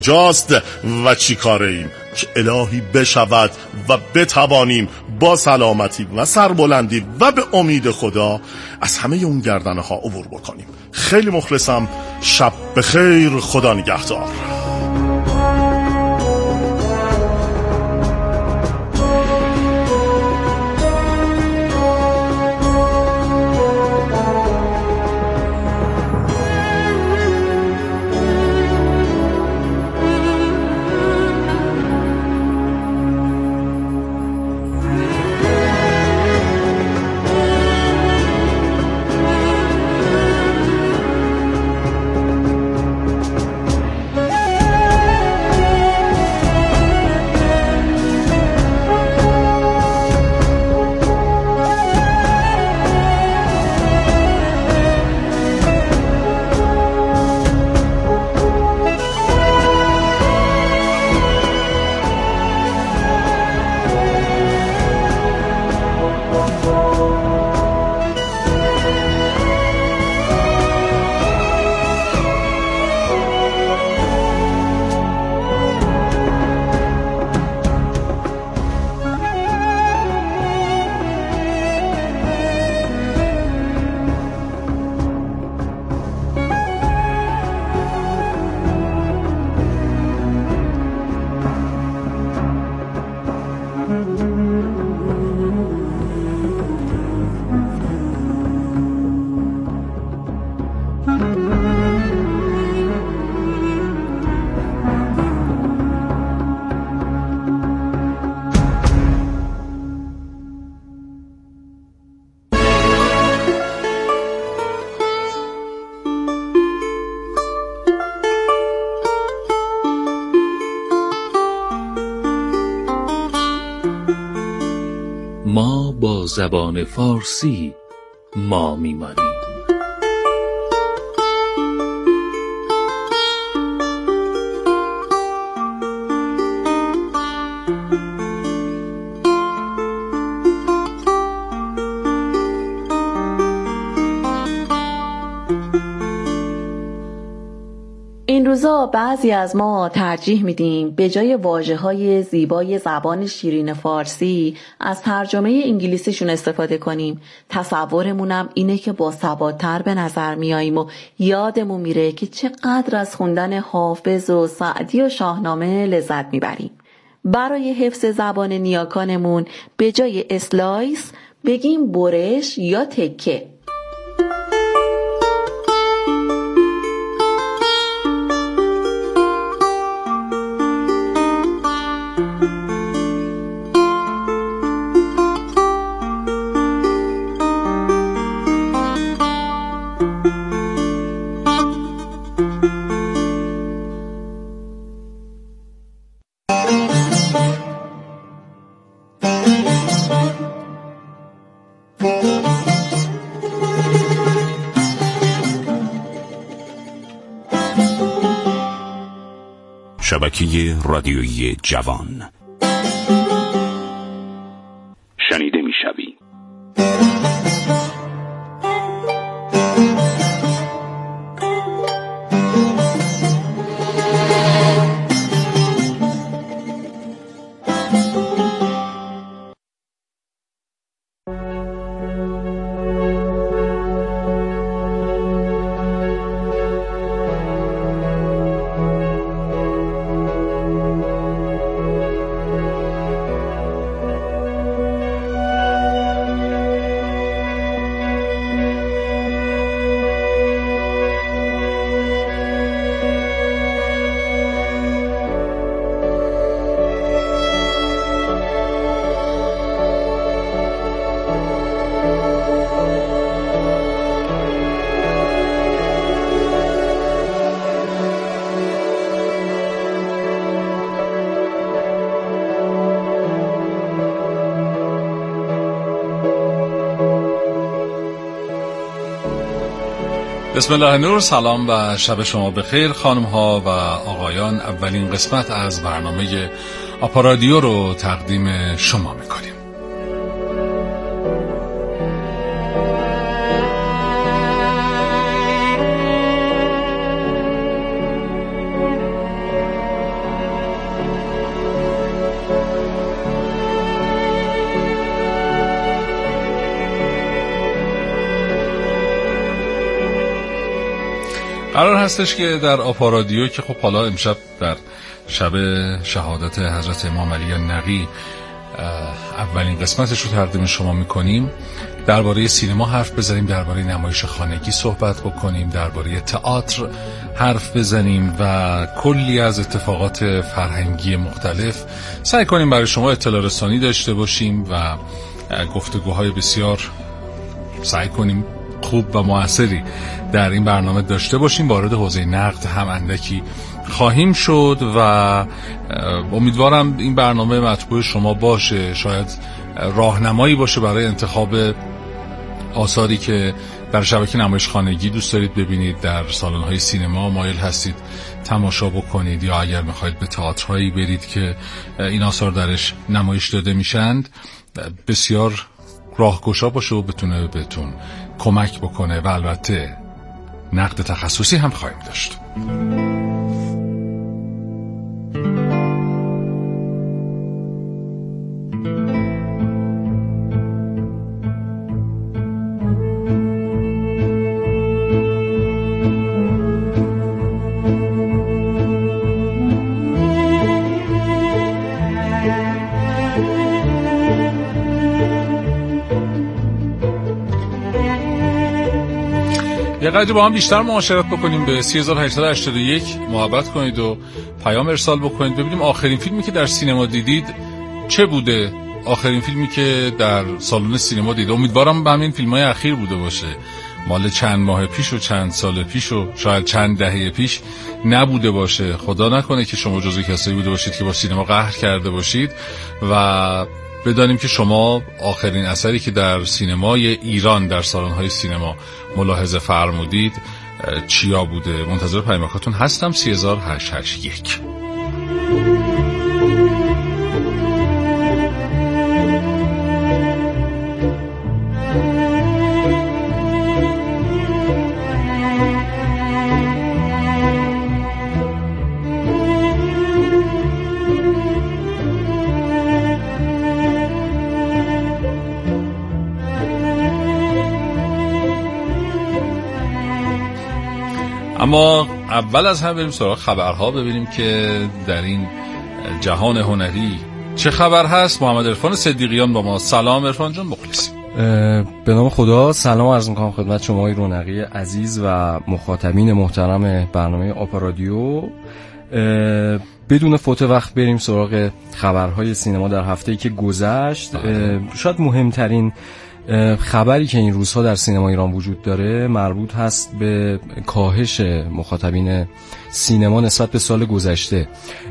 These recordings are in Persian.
جاست و چی کاره ایم که الهی بشود و بتوانیم با سلامتی و سربلندی و به امید خدا از همه اون گردنه ها عبور بکنیم. خیلی مخلصم. شب بخیر. خدا نگهدار. ما با زبان فارسی ما میمانیم. این روزا بعضی از ما ترجیح میدیم به جای واژه‌های زیبای زبان شیرین فارسی از ترجمه انگلیسیشون استفاده کنیم. تصورمونم اینه که با ثبات‌تر به نظر میاییم و یادمون میره که چقدر از خوندن حافظ و سعدی و شاهنامه لذت میبریم. برای حفظ زبان نیاکانمون به جای اسلایس بگیم برش یا تکه. شبکه رادیویی جوان شنیده می‌شوی. بسم الله نور. سلام و شب شما بخیر خانم ها و آقایان. اولین قسمت از برنامه آپارادیو رو تقدیم شما میکنیم. قرار هستش که در آپارادیو که خب حالا امشب در شب شهادت حضرت امام علی نقی اولین قسمتش رو تقدیم شما میکنیم، درباره سینما حرف بزنیم، درباره نمایش خانگی صحبت بکنیم، درباره تئاتر حرف بزنیم و کلی از اتفاقات فرهنگی مختلف سعی کنیم برای شما اطلاع رسانی داشته باشیم و گفتگوهای بسیار سعی کنیم خوب و موثری در این برنامه داشته باشیم. وارد حوزه نقد هم اندکی خواهیم شد و امیدوارم این برنامه مطبوع شما باشه، شاید راهنمایی باشه برای انتخاب آثاری که در شبکه نمایش خانگی دوست دارید ببینید، در سالن‌های سینما مایل هستید تماشا بکنید، یا اگر میخواید به تئاترهایی برید که این آثار درش نمایش داده میشند، بسیار راهگشا باشه و بتونه بهتون کمک بکنه. و البته نقد تخصصی هم خواهیم داشت. یه قدری با هم بیشتر معاشرت بکنیم، به 3881 محبت کنید و پیام ارسال بکنید، ببینیم آخرین فیلمی که در سینما دیدید چه بوده، آخرین فیلمی که در سالن سینما دیدید. امیدوارم به همین فیلم‌های اخیر بوده باشه، مال چند ماه پیش و چند سال پیش و شاید چند دهه پیش نبوده باشه. خدا نکنه که شما جزو کسایی بوده باشید که با سینما قهر کرده باشید و بدانیم که شما آخرین اثری که در سینمای ایران در سالن‌های سینما ملاحظه فرمودید چیا بوده. منتظر پیامکاتون هستم. 3881. اما اول از همه بریم سراغ خبرها، ببینیم که در این جهان هنری چه خبر هست. محمد عرفان صدیقیان با ما. سلام عرفان جان، مخلصیم. به نام خدا سلام عرض میکنم خدمت شما رونقی عزیز و مخاطبین محترم برنامه آپارادیو. بدون فوت وقت بریم سراغ خبرهای سینما در هفته‌ای که گذشت. شاید مهمترین خبری که این روزها در سینما ایران وجود داره مربوط هست به کاهش مخاطبین سینما نسبت به سال گذشته.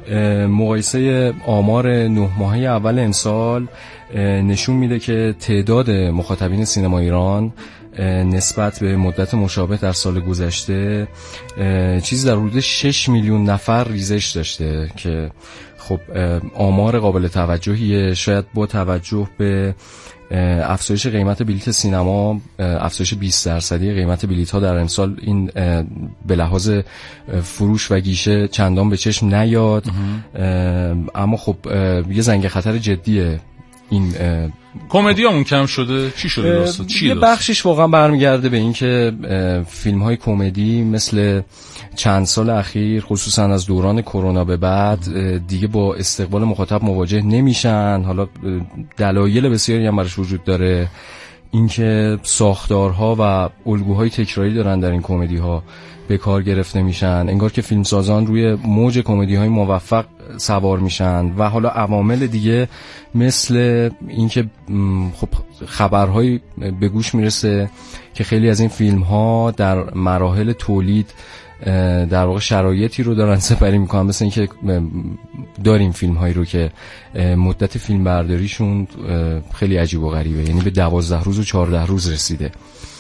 مقایسه آمار 9 ماهه اول امسال نشون میده که تعداد مخاطبین سینما ایران نسبت به مدت مشابه در سال گذشته چیزی در حدود 6 میلیون نفر ریزش داشته که خب آمار قابل توجهیه. شاید با توجه به افزایش قیمت بلیت سینما، افزایش 20% قیمت بلیت ها در امسال، این به لحاظ فروش و گیشه چندان به چشم نیاد، اما خب یه زنگ خطر جدیه. این کمدیامون کم شده. چی شده داستان؟ یه بخشش واقعا برمیگرده به این که فیلم های کمدی مثل چند سال اخیر خصوصا از دوران کرونا به بعد دیگه با استقبال مخاطب مواجه نمیشن. حالا دلایل بسیاری هم براش وجود داره، اینکه ساختارها و الگوهای تکراری دارن در این کمدی ها به کار گرفته میشن، انگار که فیلمسازان روی موج کمدی های موفق سوار میشن و حالا عوامل دیگه مثل اینکه خب خبرهایی به گوش میرسه که خیلی از این فیلم ها در مراحل تولید در واقع شرایطی رو دارن سپری میکنن، مثل اینکه داریم فیلم هایی رو که مدت فیلم برداریشون خیلی عجیب و غریبه، یعنی به 12 روز و 14 روز رسیده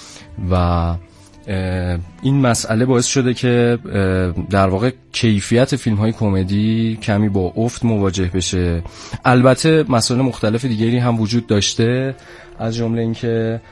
و این مسئله باعث شده که در واقع کیفیت فیلم های کمدی کمی با افت مواجه بشه. البته مسائل مختلف دیگری هم وجود داشته، از جمله اینکه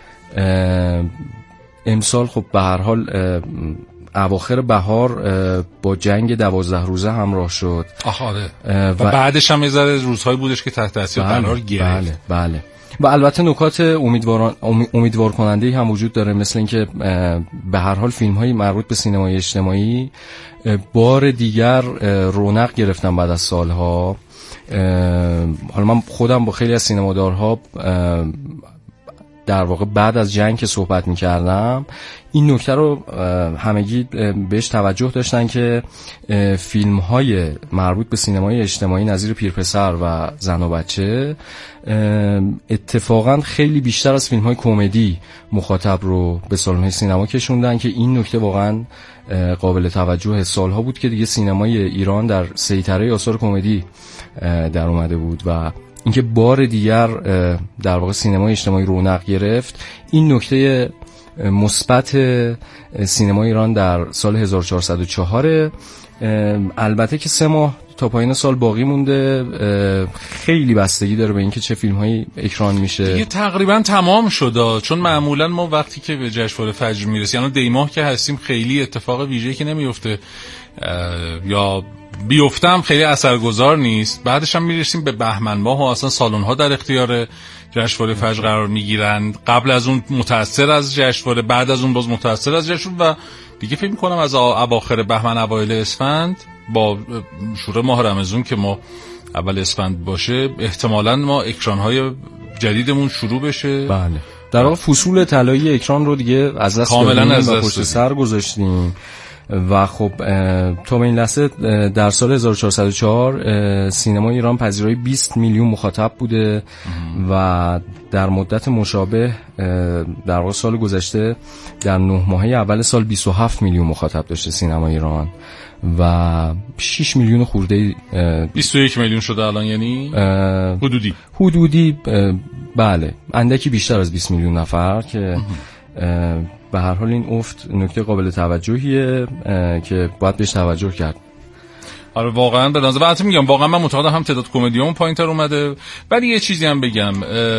امسال خب به هر حال اواخر بهار با جنگ 12 روزه همراه شد. آره. و بعدش هم یه ذره روزهایی بودش که تحت تاثیر قرار گرفت. بله. و البته نکات امیدوار کننده هم وجود داره، مثل اینکه به هر حال فیلم های مربوط به سینمای اجتماعی بار دیگر رونق گرفتن بعد از سالها. حالا من خودم با خیلی از سینمادارها در واقع بعد از جنگ که صحبت می‌کردم، این نکته رو همگی بهش توجه داشتن که فیلم‌های مربوط به سینمای اجتماعی نظیر پیرپسر و زن و بچه اتفاقا خیلی بیشتر از فیلم‌های کمدی مخاطب رو به سالن‌های سینما کشوندن که این نکته واقعا قابل توجه. سالها بود که دیگه سینمای ایران در سیطره آثار کمدی در اومده بود و اینکه بار دیگر در واقع سینمای اجتماعی رونق گرفت، این نکته مثبت سینمای ایران در سال 1404. البته که 3 ماه تا پایان سال باقی مونده، خیلی بستگی داره به اینکه چه فیلم‌هایی اکران میشه. دیگه تقریبا تمام شد، چون معمولا ما وقتی که به جشنواره فجر میرسیم، یعنی دی ماه که هستیم، خیلی اتفاق ویژه‌ای که نمیفته یا بیفتم خیلی اثرگذار نیست. بعدش هم میرسیم به بهمن ماه و اصلا سالن‌ها در اختیار جشنواره فجر قرار میگیرند. قبل از اون متأثر از جشنواره، بعد از اون باز متأثر از جشنواره و دیگه فکر می‌کنم از اواخر بهمن اوایل اسفند با شروع ماه رمضان که ما اول اسفند باشه، احتمالاً ما اکران‌های جدیدمون شروع بشه. بله. در واقع فصول طلایی اکران رو دیگه از دست کاملاً از دادیم و پشت سر گذاشتیم. و خب تا به این لحظه در سال 1404 سینما ایران پذیرای 20 میلیون مخاطب بوده و در مدت مشابه در واقع سال گذشته در 9 ماهه اول سال 27 میلیون مخاطب داشته سینما ایران و 6 میلیون خورده 21 میلیون شده الان، یعنی حدودی بله، اندکی بیشتر از 20 میلیون نفر که به هر حال این افت نکته قابل توجهیه که باید بهش توجه کرد. آره واقعا به نظر من میگم، واقعا من معتقدم هم تعداد کمدیامون پایین‌تر اومده. ولی یه چیزی هم بگم،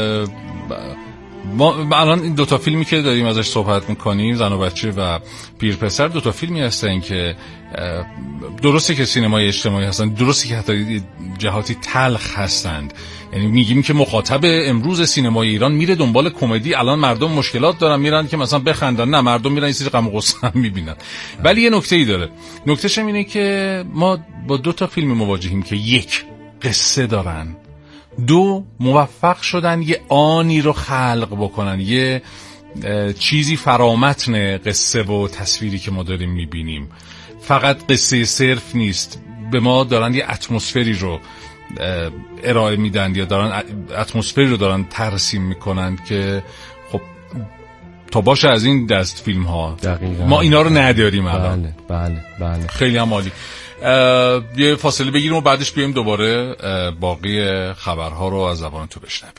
ما الان این 2 فیلمی که داریم ازش صحبت میکنیم، زن و بچه و پیرپسر، 2 فیلمی هستن که درسته که سینمای اجتماعی هستن، درسته که حتی جهاتی تلخ هستند. یعنی میگیم که مخاطب امروز سینمای ایران میره دنبال کمدی. الان مردم مشکلات دارن، میرن که مثلا بخندن، نه، مردم میرن یه سری غم و غصه هم میبینن. ولی یه نکته‌ای داره، نکتهش اینه که ما با 2 فیلم مواجهیم که 1 قصه دارن، 2 موفق شدن یه آنی رو خلق بکنن، یه چیزی فرامتن قصه و تصویری که ما داریم میبینیم. فقط قصه صرف نیست، به ما دارن یه اتمسفری رو ارائه میدن یا دارن اتمسفری رو دارن ترسیم میکنن که خب تا باشه از این دست فیلم ها دقیقا. ما اینا رو نداریم الان. بله. خیلی هم عالی. یه فاصله بگیریم و بعدش بیایم دوباره باقی خبرها رو از زبان تو بشنویم.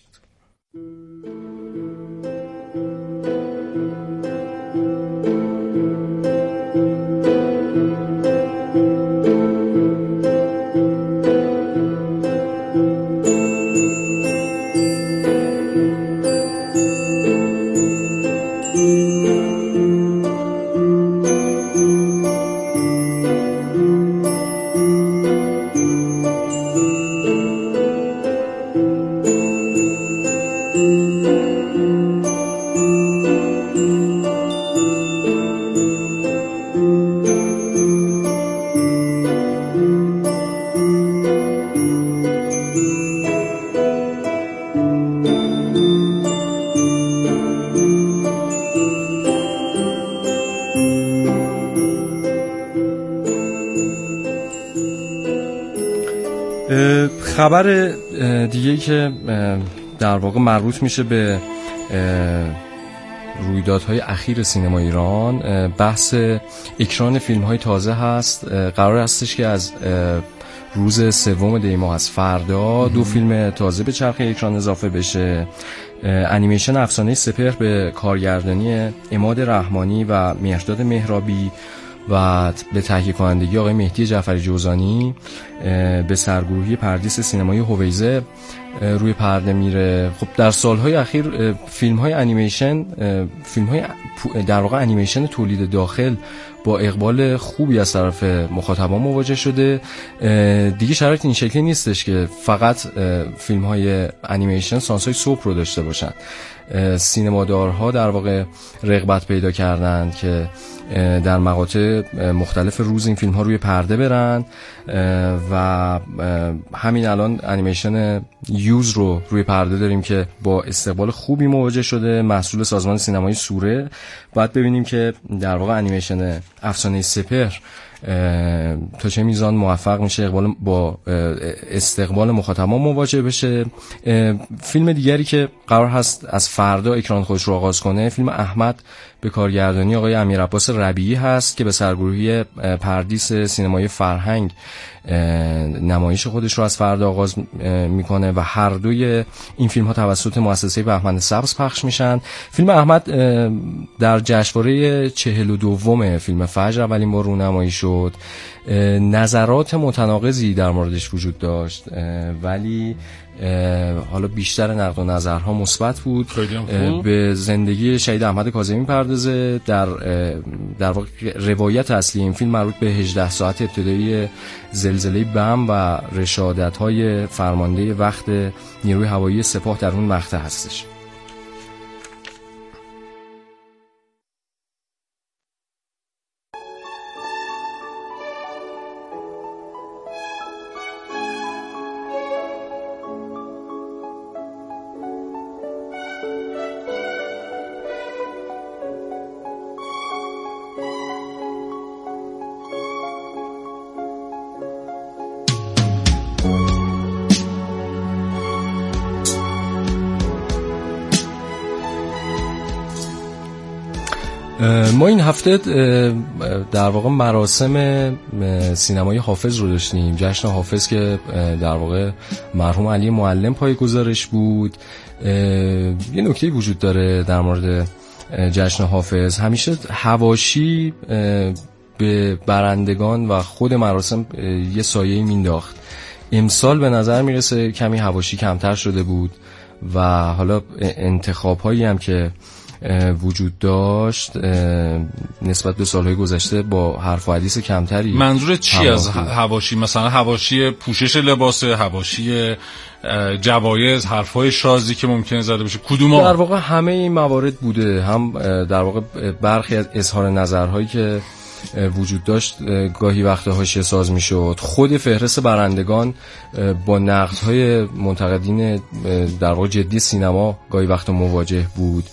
خبر دیگه‌ای که در واقع مربوط میشه به رویدادهای اخیر سینما ایران، بحث اکران فیلم‌های تازه هست. قرار هستش که از روز 3 دی ماه از فردا 2 فیلم تازه به چرخه اکران اضافه بشه. انیمیشن افسانه سپهر به کارگردانی عماد رحمانی و مهرداد مهرابی و به تهیه کنندگی آقای مهدی جعفری جوزانی، به سرگروهی پردیس سینمایی هویزه روی پرده میره. خب در سالهای اخیر فیلم‌های انیمیشن، فیلم‌های در واقع انیمیشن تولید داخل با اقبال خوبی از طرف مخاطبان مواجه شده. دیگه شرایط این شکلی نیستش که فقط فیلم‌های انیمیشن سانسوی صبح رو داشته باشن. سینمادارها در واقع رغبت پیدا کردن که در مقاطع مختلف روز این فیلم ها روی پرده برن و همین الان انیمیشن یوز رو روی پرده داریم که با استقبال خوبی مواجه شده، محصول سازمان سینمایی سوره. باید ببینیم که در واقع انیمیشن افسانه سپهر تا چه میزان موفق میشه با استقبال مخاطبان مواجه بشه. فیلم دیگری که قرار هست از فردا اکران خودش رو آغاز کنه، فیلم احمد به کارگردانی آقای امیرعباس ربیعی هست که به سرگروهی پردیس سینمایی فرهنگ نمایش خودش رو از فردا آغاز میکنه و هر دوی این فیلم ها توسط مؤسسه بهمن سبز پخش میشن. فیلم احمد در جشنواره 42 فیلم فجر اولین بار رونمایی شد. نظرات متناقضی در موردش وجود داشت ولی حالا بیشتر نقد و نظرها مثبت بود. به زندگی شهید احمد کاظمی می‌پردازه. در واقع روایت اصلی این فیلم مربوط به 18 ساعت ابتدایی زلزله بم و رشادت‌های فرمانده وقت نیروی هوایی سپاه در اون مقطع هستش. ما این هفته در واقع مراسم سینمای حافظ رو داشتیم، جشن حافظ که در واقع مرحوم علی معلم پایه‌گذارش بود. یه نکته وجود داره در مورد جشن حافظ، همیشه حواشی به برندگان و خود مراسم یه سایه‌ای مینداخت. امسال به نظر میرسه کمی حواشی کمتر شده بود و حالا انتخاب‌هایی هم که وجود داشت نسبت به سالهای گذشته با حرف و حدیث کمتری. منظور چی از حواشی؟ مثلا حواشی پوشش لباس، حواشی جوایز، حرفای شازی که ممکنه زده بشه، کدوم؟ در واقع همه این موارد بوده. هم در واقع برخی از اظهار نظرهایی که وجود داشت گاهی وقتا حاشیه ساز میشد. خود فهرست برندگان با نقدهای منتقدین در واقع جدی سینما گاهی وقتا مواجه بود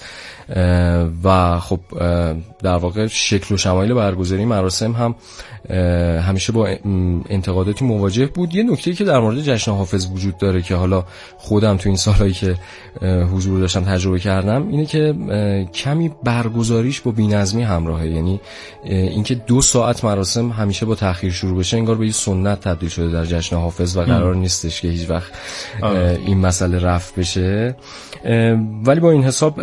و خب در واقع شکل و شمایل برگزاری مراسم هم همیشه با انتقاداتی مواجه بود. یه نکته‌ای که در مورد جشن حافظ وجود داره که حالا خودم تو این سالایی که حضور داشتم تجربه کردم اینه که کمی برگزاریش با بی‌نظمی همراهه. یعنی اینکه 2 ساعت مراسم همیشه با تأخیر شروع بشه انگار به یه سنت تبدیل شده در جشن حافظ و قرار نیستش که هیچ وقت این مسئله رفع بشه. ولی با این حساب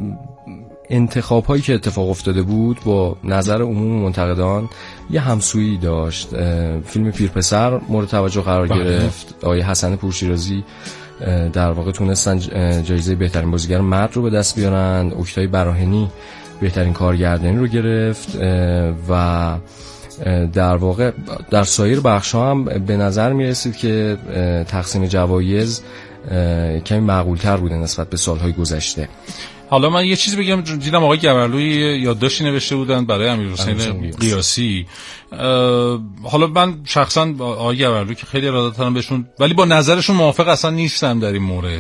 انتخاب هایی که اتفاق افتاده بود با نظر عموم منتقدان یه همسویی داشت. فیلم پیرپسر مورد توجه قرار گرفت. آقای حسن پورشیرازی در واقع تونستن جایزه بهترین بازیگر مرد رو به دست بیارن. اکتای براهنی بهترین کارگردانی رو گرفت و در واقع در سایر بخش‌ها هم به نظر می‌رسید که تقسیم جوایز کمی معقول‌تر بوده نسبت به سال‌های گذشته. حالا من یه چیزی بگم، دیدم آقای گورلوی یادداشتی نوشته بودن برای امیرحسین قیاسی. حالا من شخصا آقای گورلوی که خیلی ارادت دارم بهشون ولی با نظرشون موافق اصلا نیستم در این مورد.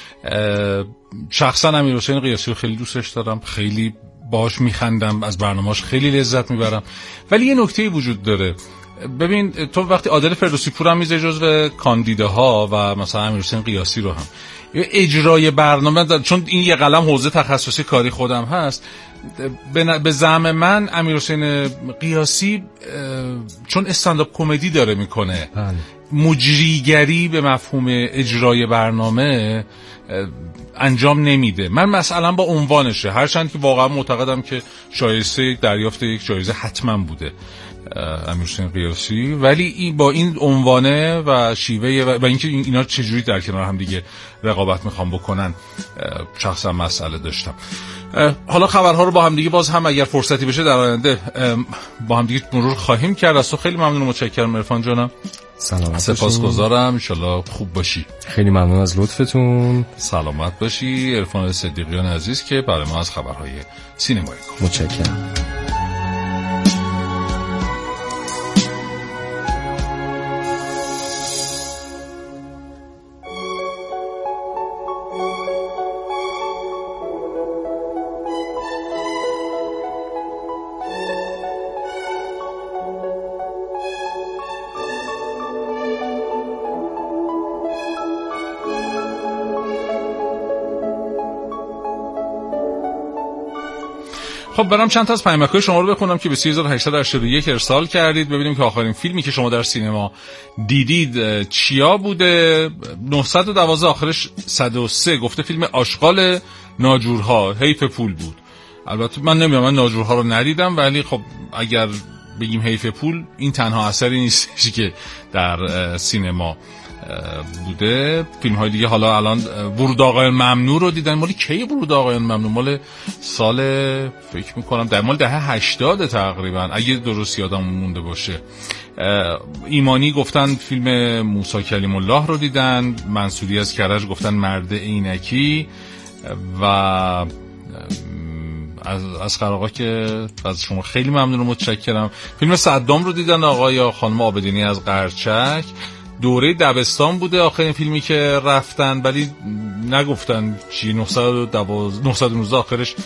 شخصا امیرحسین قیاسی رو خیلی دوستش دارم، خیلی باهاش میخندم، از برنامه‌اش خیلی لذت میبرم، ولی یه نکته‌ای وجود داره. ببین تو وقتی عادل فردوسی پور هم میذاری جزو کاندیداها و مثلا امیرحسین قیاسی رو هم اجرای برنامه، چون این یه قلم حوزه تخصصی کاری خودم هست، به زعم من امیرحسین قیاسی چون استندآپ کمدی داره میکنه مجریگری به مفهوم اجرای برنامه انجام نمیده. من مثلا با عنوانشه، هرچند که واقعا معتقدم که شایسته دریافت یک جایزه حتما بوده امیرحسین قیاسی، ولی این با این عنوانه و شیوه و اینکه اینا چجوری در کنار هم دیگه رقابت میخوام بکنن شخصا مسئله داشتم. حالا خبرها رو با هم دیگه باز هم اگر فرصتی بشه در آینده با هم دیگه مرور خواهیم کرد. از تو خیلی ممنون و متشکرم عرفان جانم. سلامت سپاسگزارم، انشالله خوب باشی. خیلی ممنون از لطفتون. سلامت باشی. عرفان صدیقیان عزیز که برای ما از خبرهای سینمایی گفت. متشکرم. خب برام چند تا از پیامک‌های شما رو بخونم که به 3881 ارسال کردید. ببینیم که آخرین فیلمی که شما در سینما دیدید چیا بوده. 912 آخرش 103 گفته فیلم آشغال ناجورها، حیف پول بود. البته من نمیدونم، من ناجورها رو ندیدم، ولی خب اگر بگیم حیف پول این تنها اثری نیست که در سینما بوده. فیلم های دیگه حالا الان ورود آقایان ممنوع رو دیدن. مالی کی ورود آقایان ممنوع؟ مال سال فکر میکنم در مال دهه 80 تقریبا اگه درست یادم مونده باشه. ایمانی گفتن فیلم موسی کلیم الله رو دیدن. منصوری از کرج گفتن مرد عینکی. و از آقا که از شما خیلی ممنون و متشکرم. فیلم صدام رو دیدن آقا یا خانم آبدینی از قرچک. دوره دبستان بوده آخرین فیلمی که رفتن، ولی نگفتن چی. 919 آخرش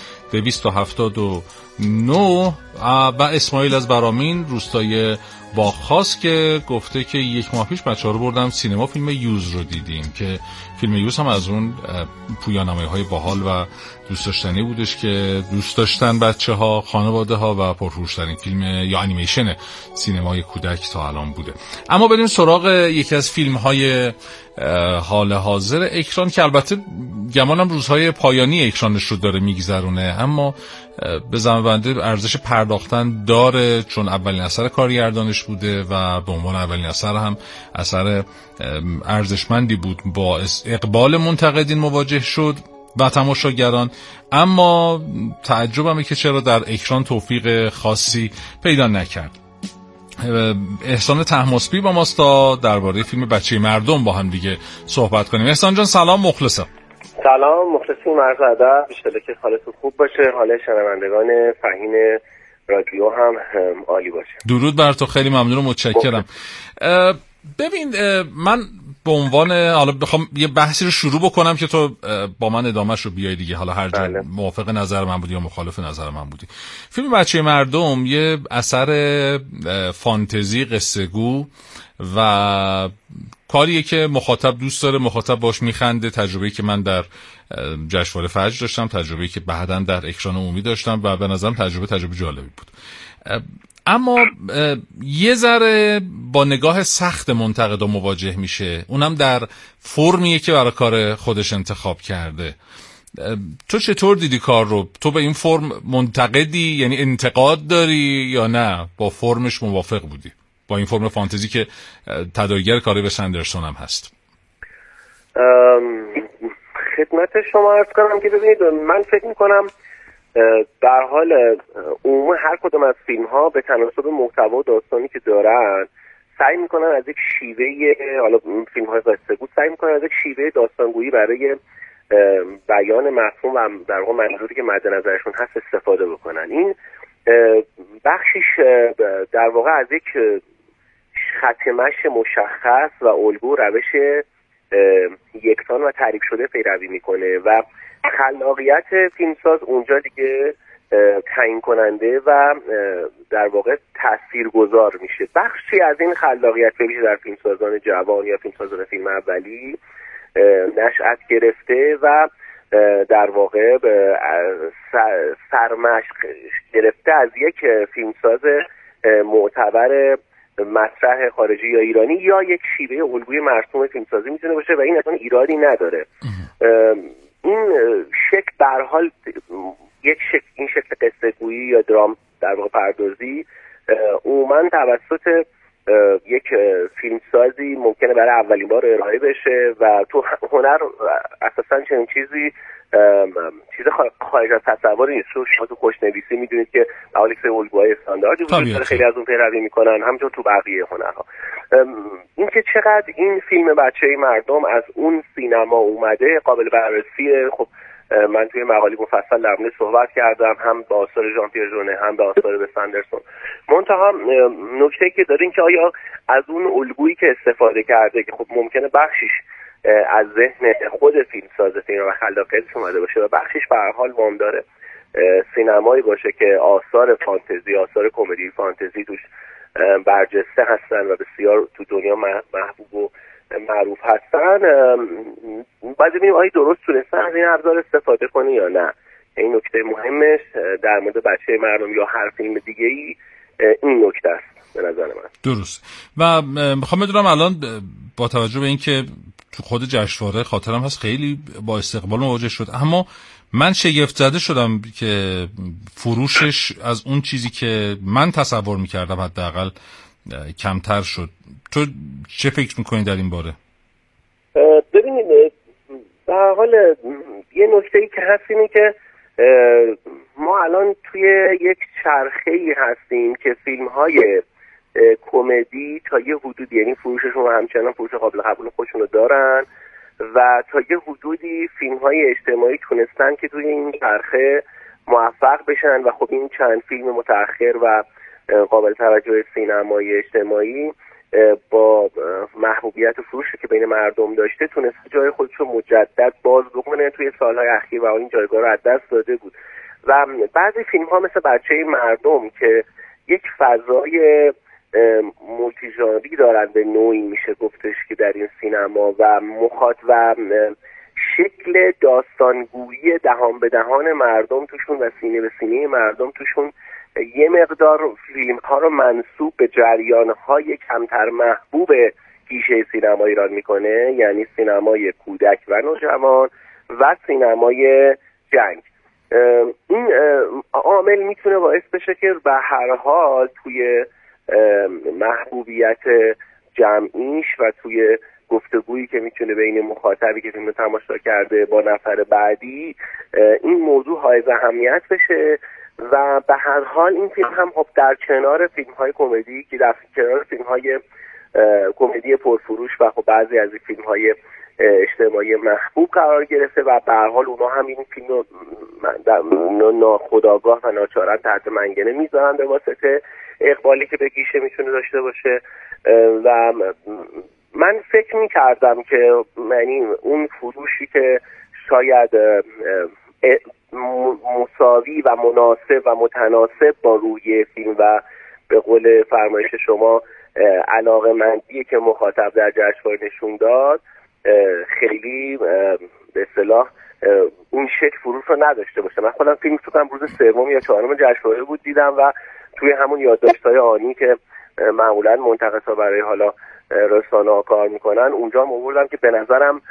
279. و اسماعیل از برامین روستای باغخاص که گفته که 1 ماه پیش بچه‌ها رو بردم سینما فیلم یوز رو دیدیم، که فیلم یوز هم از اون پویانمایی‌های باحال و دوست داشتنی بودش که دوست داشتن بچه‌ها، خانواده‌ها و پرفروش‌ترین فیلم یا انیمیشن سینمای کودک تا الان بوده. اما بریم سراغ یکی از فیلم‌های حال حاضر اکران که البته گمانم روزهای پایانی اکرانش رو داره میگذرونه، اما به زعم بنده ارزش پرداختن داره، چون اولین اثر کارگردانش بوده و به عنوان اولین اثر هم اثر ارزشمندی بود. با اقبال منتقدین مواجه شد و تماشاگران، اما تعجبمه که چرا در اکران توفیق خاصی پیدا نکرد. احسان طهماسبی با ماست تا درباره فیلم بچه مردم با هم دیگه صحبت کنیم. احسان جان سلام، مخلصم. سلام، مخلصیم، عرض ادب. انشالله که حالتون خوب باشه، حال شنوندگان فهین رادیو هم عالی باشه. درود بر تو، خیلی ممنون و متشکرم. ببین من به عنوان حالا بخوام یه بحثی رو شروع بکنم که تو با من ادامهش رو بیای دیگه، حالا هر جا موافق نظر من بودی یا مخالف نظر من بودی. فیلم بچه مردم یه اثر فانتزی قصه گو و کاریه که مخاطب دوست داره، مخاطب باش میخنده. تجربه‌ای که من در جشنواره فجر داشتم، تجربه‌ای که بعداً در اکران عمومی داشتم و به نظرم تجربه جالبی بود. اما یه ذره با نگاه سخت منتقدا مواجه میشه، اونم در فرمیه که برای کار خودش انتخاب کرده. تو چطور دیدی کار رو؟ تو به این فرم منتقدی، یعنی انتقاد داری یا نه با فرمش موافق بودی؟ با این فرم فانتزی که تداعیگر کاری به اندرسون هم هست. خدمت شما عرض کنم که ببینید، من فکر میکنم در حال عموم هر کدوم از فیلم ها به تناسب محتوا و داستانی که دارن سعی میکنن از یک شیوه، حالا فیلم های قصه گو سعی میکنن از یک شیوه داستانگویی برای بیان مفهوم و در واقع منظوری که مد نظرشون هست استفاده بکنن. این بخشیش در واقع از یک خط مشی مشخص و الگو روش یکسان و تعریف شده پیروی میکنه و خلاقیت فیلمساز اونجا دیگه تعیین کننده و در واقع تاثیرگذار میشه. بخشی از این خلاقیت ببینید در فیلمسازان جوان یا فیلمسازان فیلم اولی نشأت گرفته و در واقع سرمشق گرفته از یک فیلمساز معتبر مطرح خارجی یا ایرانی یا یک شیوه الگوی مرسوم فیلمسازی میتونه باشه و این اصلا ایرادی نداره. این شکل به هر حال این شکل قصه گویی یا درام در واقع پردازی عموما توسط یک فیلمسازی ممکنه برای اولین بار ارائه بشه و تو هنر اساسا چنین چیز خارج از تصور نیست. شما تو خوشنویسی میدونید که حالا یک الگوهای استانداردی وجود داره، خیلی از اون پیروی میکنن، همونطور تو بقیه هنرها. اینکه چقدر این فیلم بچه مردم از اون سینما اومده قابل بررسیه. خب من توی مقاله مفصل در مورد صحبت کردم، هم با آثار ژان پیر ژونه هم با آثار وس اندرسون. منتها نکته که دارین که آیا از اون الگویی که استفاده کرده که خب ممکنه بخشیش از ذهن خود فیلمساز فیلم و خلاقیتش اومده باشه و بخشیش به هر حال وام داره سینمایی باشه که آثار فانتزی، آثار کمدی فانتزی توش برجسته هستن و بسیار تو دنیا محبوب و معروف هستن، باید ببینیم آیا درست تونستن از این ابزار استفاده کنه یا نه. این نکته مهمش در مورد بچه مردم یا هر فیلم دیگه ای این نکته است به نظر من. درست. و میخوام بدونم الان با توجه به اینکه تو خود جشنواره خاطرم هست خیلی با استقبال مواجه شد، اما من شگفت زده شدم که فروشش از اون چیزی که من تصور میکردم حداقل کمتر شد. تو چه فکر میکنی در این باره؟ ببینید به حال یه نکته‌ای که هست اینه که ما الان توی یک چرخه‌ای هستیم که فیلم‌های کمدی تا یه حدودی، یعنی فروششون همچنان فروش قابل قبول خودشون رو دارن و تا یه حدودی فیلم‌های اجتماعی تونستن که توی این چرخه موفق بشن و خب این چند فیلم متأخر و قابل توجه سینمای اجتماعی با محبوبیت فروشی که بین مردم داشته تونست جای خودش رو مجدد باز بکنه توی سالهای اخیر و این جایگاه رو از دست داده بود. و بعضی فیلم‌ها مثل بچه مردم که یک فضای مولتی ژانری دارن به نوعی میشه گفتش که در این سینما و و شکل داستانگویی دهان به دهان مردم توشون و سینه به سینه مردم توشون یه مقدار فیلم ها رو منسوب به جریان های کمتر محبوب گیشه سینما ایران میکنه، یعنی سینمای کودک و نوجوان و سینمای جنگ. این عامل میتونه باعث بشه که به هر حال توی محبوبیت جمعیش و توی گفتگویی که میتونه بین مخاطبی که فیلم تماشا کرده با نفر بعدی این موضوع حائز اهمیت بشه. و به هر حال این فیلم هم خب در کنار فیلم‌های کمدی که در کنار فیلم‌های کمدی پرفروش و خب بعضی از این فیلم‌های اجتماعی محبوب قرار گرفته و به هر حال اونها هم این فیلم رو ناخودآگاه و ناچارن تحت منگنه میذارن به واسطه اقبالی که به گیشه میتونه داشته باشه. و من فکر میکردم که یعنی اون فروشی که شاید مساوی و مناسب و متناسب با روی فیلم و به قول فرمایش شما علاقه‌مندی که مخاطب در جشنواره نشون داد خیلی به اصطلاح اون شکل فروش رو نداشته باشه. من خودم فیلم فکرم روز سوم یا چهارم جشنواره بود دیدم و توی همون یادداشت‌های آنی که معمولاً منتقدها برای حالا رسانه‌ها کار میکنن اونجا هم آوردم که به نظرم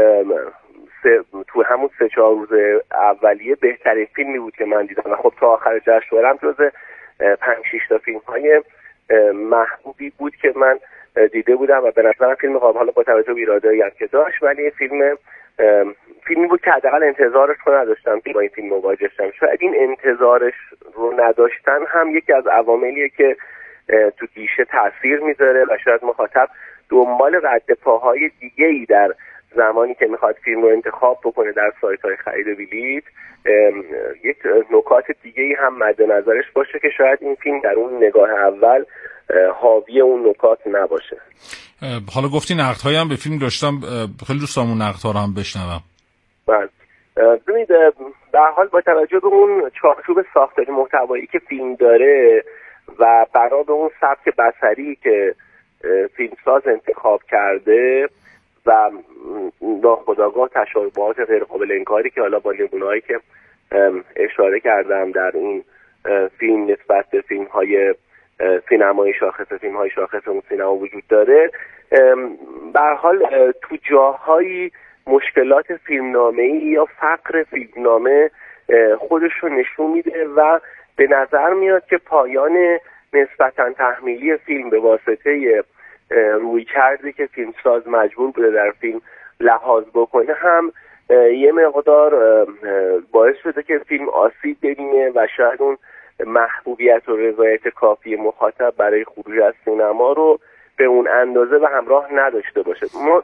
تو همون 3-4 روز اولیه بهترین فیلمی بود که من دیدم و خب تا آخر جشنواره هم جز 5-6 تا فیلم‌های محبوبی بود که من دیده بودم و به نظرم فیلم قابل حالا با توجه به ایرادایی هم که داشت، ولی فیلمی بود که حداقل انتظارش رو نداشتم که با این فیلم مواجه شدم. شاید این انتظارش رو نداشتن هم یکی از عواملیه که تو گیشه تاثیر میذاره و شاید مخاطب دنبال رد پاهای دیگه‌ای در زمانی که میخواد فیلم رو انتخاب بکنه در سایت‌های خرید بلیت یک نکات دیگه‌ای هم مد نظرش باشه که شاید این فیلم در اون نگاه اول حاوی اون نکات نباشه. حالا گفتی نقدهایی هم به فیلم داشتم، خیلی دوست دارم اون نقدها رو هم بشنوم. بله ببینید به هر حال با توجه به اون چارچوب ساختاری محتوایی که فیلم داره و برای به اون سبک بصری که فیلمساز انتخاب کرده و ناخودآگاه تشابهات غیر قابل انکاری که حالا با نمونه‌هایی که اشاره کردم در این فیلم نسبت به فیلم‌های سینمای شاخص، فیلم‌های شاخص اون سینما وجود داره، به هر حال تو جاهایی مشکلات فیلمنامه‌ای یا فقر فیلمنامه خودش رو نشون میده و به نظر میاد که پایان نسبتاً تحمیلی فیلم به واسطه رویکردی که فیلمساز مجبور بوده در فیلم لحاظ بکنه هم یه مقدار باعث شده که فیلم آسیب ببینه و شاید اون محبوبیت و رضایت کافی مخاطب برای خروج از سینما رو به اون اندازه و همراه نداشته باشه. ما